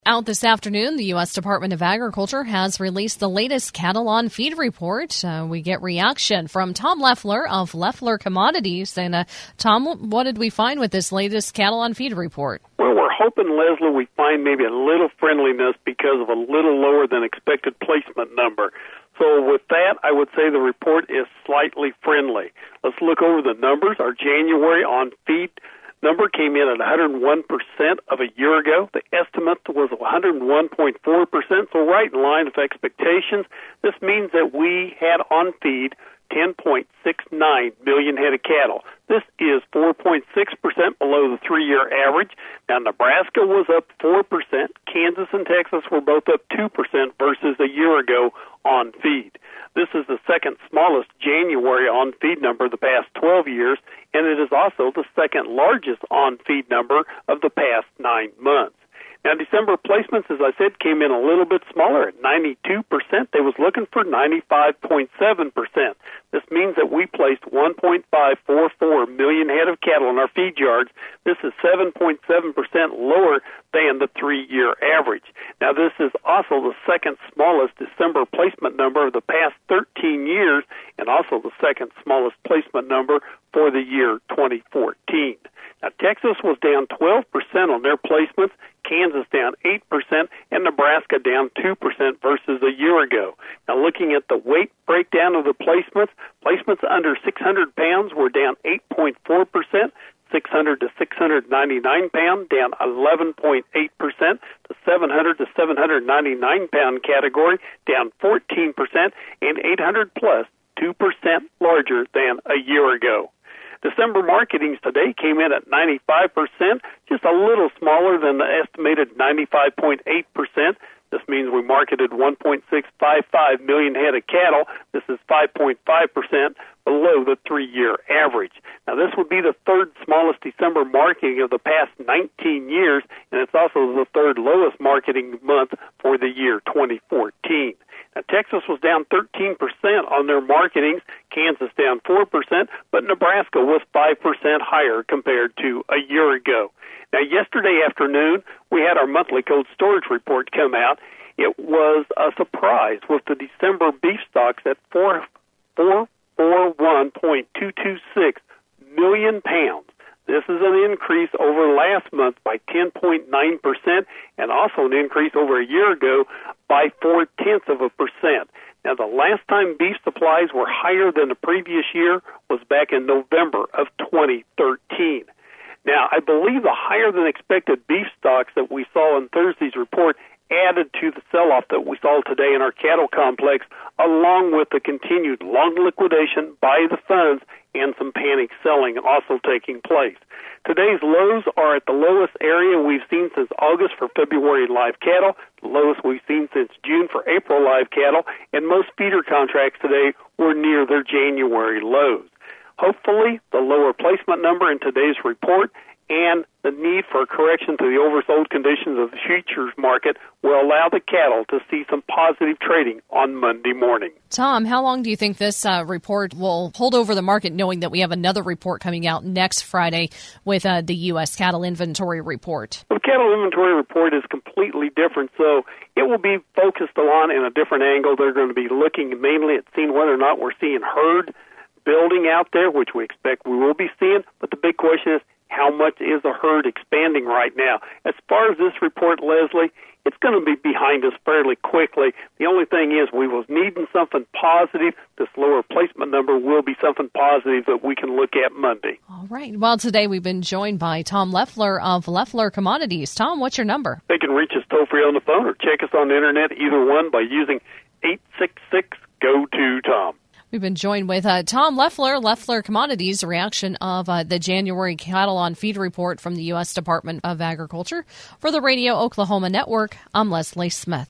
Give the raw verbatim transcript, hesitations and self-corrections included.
Out this afternoon, the U S Department of Agriculture has released the latest cattle on feed report. Uh, we get reaction from Tom Leffler of Leffler Commodities. And uh, Tom, what did we find with this latest cattle on feed report? Well, we're hoping, Leslie, we find maybe a little friendliness because of a little lower than expected placement number. So with that, I would say the report is slightly friendly. Let's look over the numbers. Our January on feed number came in at one hundred one percent of a year ago. The estimate was one hundred one point four percent, so right in line with expectations. This means that we had on feed ten point six nine million head of cattle. This is four point six percent below the three-year average. Now, Nebraska was up four percent. Kansas and Texas were both up two percent versus a year ago on feed. This is the second smallest January on feed number of the past twelve years, and it is also the second largest on feed number of the past nine months. Now, December placements, as I said, came in a little bit smaller at ninety-two percent. They was looking for ninety-five point seven percent. This means that we placed one point five four four million head of cattle in our feed yards. This is seven point seven percent lower than the three-year average. Now, this is also the second smallest December placement number of the past thirteen years, and also the second smallest placement number for the year twenty fourteen. Now, Texas was down twelve percent on their placements, Kansas down eight percent, and Nebraska down two percent versus a year ago. Now, looking at the weight breakdown of the placements, placements under six hundred pounds were down eight point four percent, six hundred to six hundred ninety-nine pound down eleven point eight percent, the seven hundred to seven hundred ninety-nine pound category down fourteen percent, and eight hundred plus two percent larger than a year ago. December marketings today came in at ninety-five percent, just a little smaller than the estimated ninety-five point eight percent. This means we marketed one point six five five million head of cattle. This is five point five percent below the three-year average. Now, this would be the third smallest December marketing of the past nineteen years, and it's also the third lowest marketing month for the year twenty fourteen. Now, Texas was down thirteen percent on their marketings, Kansas down four percent, but Nebraska was five percent higher compared to a year ago. Now, yesterday afternoon, we had our monthly cold storage report come out. It was a surprise with the December beef stocks at four four four one point two two six million pounds. This is an increase over last month by ten point nine percent and also an increase over a year ago by four-tenths of a percent. Now, the last time beef supplies were higher than the previous year was back in November of twenty thirteen. Now, I believe the higher-than-expected beef stocks that we saw in Thursday's report added to the sell-off that we saw today in our cattle complex, along with the continued long liquidation by the funds and some panic selling also taking place. Today's lows are at the lowest area we've seen since August for February live cattle, the lowest we've seen since June for April live cattle, and most feeder contracts today were near their January lows. Hopefully, the lower placement number in today's report and the need for a correction to the oversold conditions of the futures market will allow the cattle to see some positive trading on Monday morning. Tom, how long do you think this uh, report will hold over the market, knowing that we have another report coming out next Friday with uh, the U S cattle inventory report? The cattle inventory report is completely different, so it will be focused on in a different angle. They're going to be looking mainly at seeing whether or not we're seeing herd building out there, which we expect we will be seeing, but the big question is, how much is the herd expanding right now? As far as this report, Leslie, it's going to be behind us fairly quickly. The only thing is we was needing something positive. This lower placement number will be something positive that we can look at Monday. All right. Well, today we've been joined by Tom Leffler of Leffler Commodities. Tom, what's your number? They can reach us toll-free on the phone or check us on the Internet, either one, by using eight six six, G O two, Tom. We've been joined with uh, Tom Leffler, Leffler Commodities, a reaction of uh, the January cattle on feed report from the U S Department of Agriculture. For the Radio Oklahoma Network, I'm Leslie Smith.